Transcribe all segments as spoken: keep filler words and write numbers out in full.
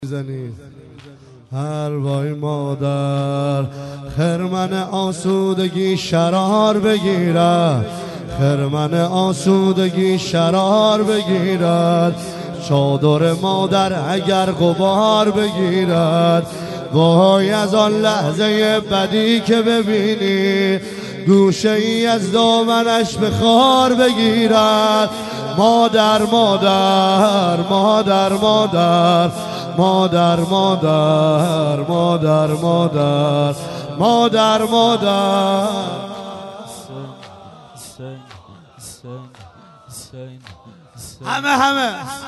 زنی حلوای مادر خرمن آسودگی شرار بگیرد، خرمن آسودگی شرار بگیرد، چادر مادر اگر غبار بگیرد، وای از آن لحظه بدی که ببینی گوشه ای از دامنش به خار بگیرد. مادر مادر مادر مادر مادر مادر مادر مادر مادر مادر همه همه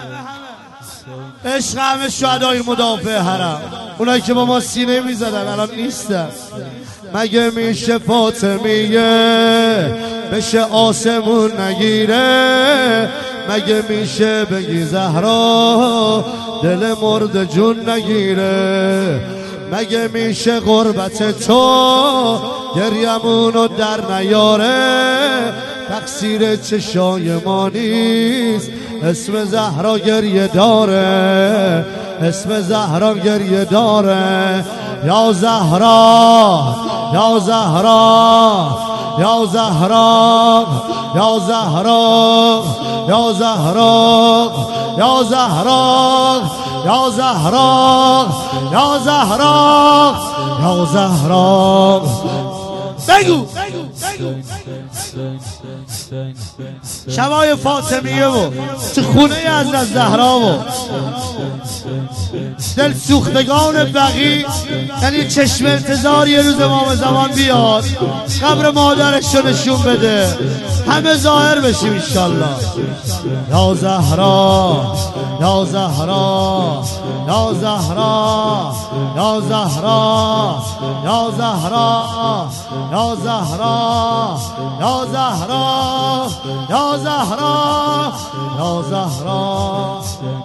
عشق همه شهدای مدافع حرم، اونایی که با ما سینه میزدن الان نیستن. مگه میشه فاطمیه بشه آسمون نگیره؟ مگه میشه بگی زهرا دل مرد جون نگیره؟ مگه میشه غربت تو گریمونو در نیاره؟ تقصیر چشای ما نیست، اسم زهرا گریه داره، اسم زهرا گریه داره. یا زهرا یا زهرا یا زهرا یا زهرا یا زهرا یا زهرا یا زهرا یا زهرا یا زهرا بگو شبای فاطمیه و تو خونه حضرت زهرا و دل سوختگان بقی، یعنی چشم انتظار یه روز امام زمان بیاد قبر مادرش رو نشون بده، همه ظاهر بشیم انشالله. یا زهرا یا زهرا یا زهرا یا زهرا یا زهرا یا زهرا یا زهرا یا زهرا یا زهرا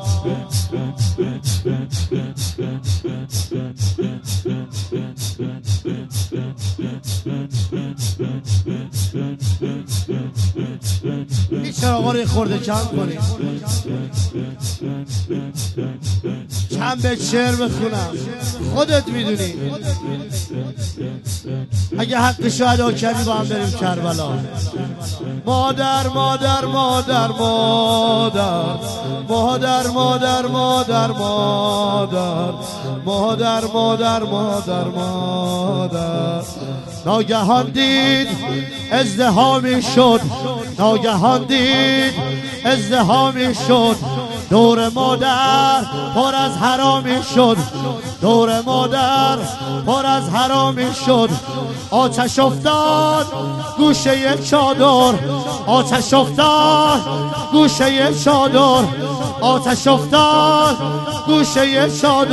این چراغا رو خورده کم کنی، چند به شعر بخونم خودت میدونی. اگه حقشو ادا کردی با هم بریم کربلا. مادر مادر مادر مادر مادر مادر مادر مادر مادر مادر مادر مادر ناگهان دید ازدحامی شد، ناگهان دید ازدحامی شد، دور مادر پر از حرامی شد، دور مادر پر از حرامی شد. آتش افتاد گوشه چادر، آتش افتاد گوشه چادر، آتش افتاد گوشه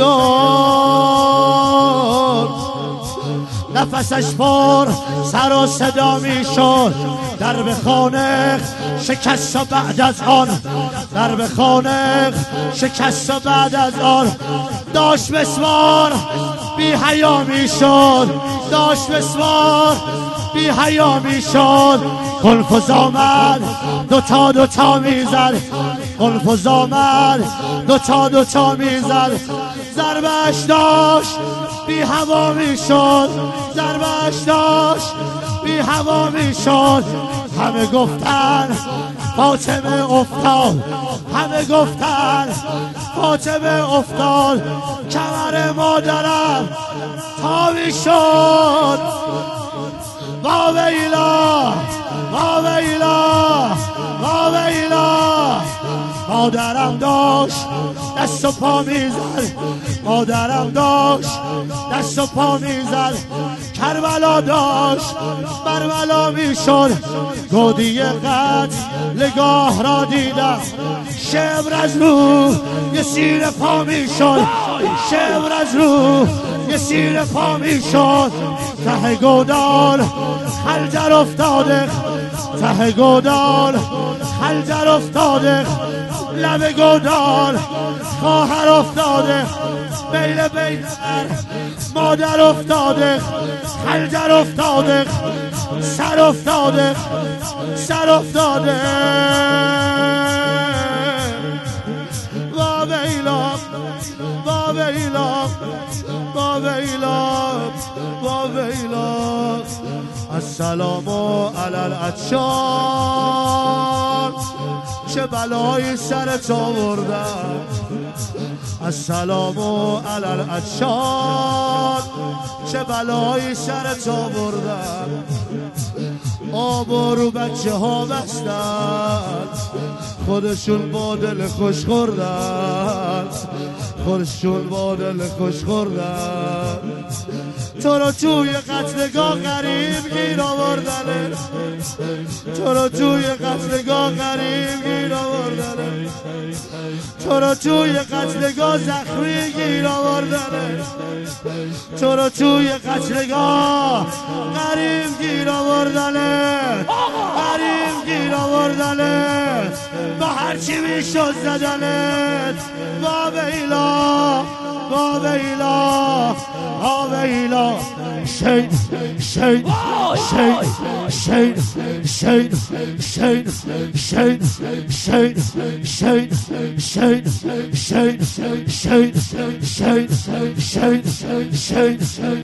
چادر. نفسش پر سر و صدا می شد، در به خانق شکست و بعد از آن، در به خانق شکست و بعد از آن داشت مسمار بی حیا می شد، داشت مسمار بی حیا می شد. قلفز آمد دوتا دوتا می زد، قلفز آمد دوتا دوتا می زد. ضربش داشت بی هوا می شد، ضربش داشت بی هوا می شد. همه گفتن فاطمه افتاد، همه گفتن فاطمه افتاد. کمر مادرم تا می شد. وا ویلا وا ویلا وا ویلا. مادرم داشت دست و پا میزد، مادرم داشت دست و پا میزد. کربلا داشت برملا میشد. گودی قتل نگاه را دیدم، شبر از رو یه سیر پا میشد، شبر از رو یه سیر پا میشد. ته گودال خنجر افتاده، ته گودال خنجر افتاده، لب گودال خواهر افتاده، بیل بیل مادر افتاده، خنجر افتاده، سر افتاده، سر افتاده. ویلا با ویلا با ویلا السلام علی العطشان چه بلایی سرت آوردم السلام علی العطشان چه بلایی سرت آوردم آب رو بچه ها بستن خودشون با دل خوش خوردن خودشون با دل خوش خوردن تو رو توی قتلگاه غریب گیر آوردنه تو رو توی قتلگاه غریب گیر آوردنه تو رو توی قتلگاه زخمی گیر آوردنه تو رو توی قتلگاه غریب گیر آوردنه غریب گیر آوردنه با هرچی میشد زدنت با ویلا با ویلا با ویلا شین شین شین شین شین شین شین شین شین شین شین شین شین شین شین